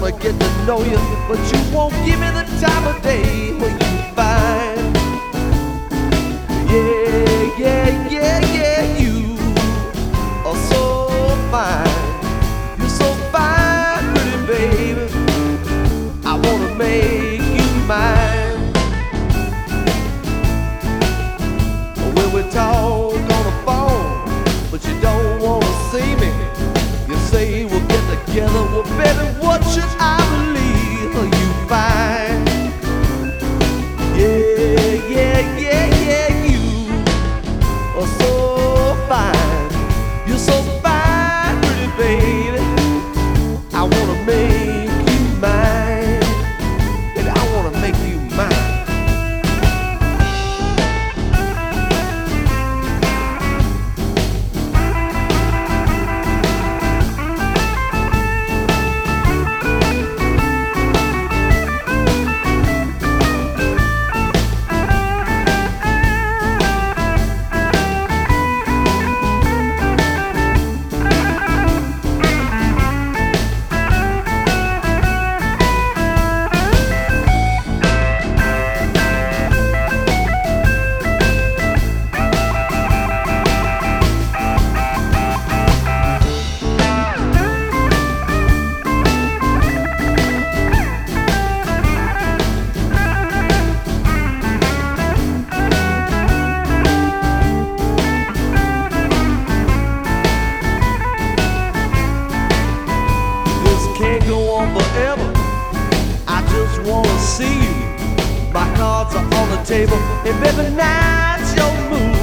wanna get to know you, but you won't give me the time of day. Well, you fine. Yeah, yeah, yeah, yeah, you are so fine. You're so fine, pretty baby. I wanna make you mine. When we talk on the phone, but you don't wanna see me. You say we'll get together, well baby, what should I believe? Are you fine? Yeah, yeah, yeah, yeah, you are so fine. You're so fine, pretty baby. I wanna make you mine. And I wanna make you mine. Forever, I just wanna see you. My cards are on the table, and baby, now's your move.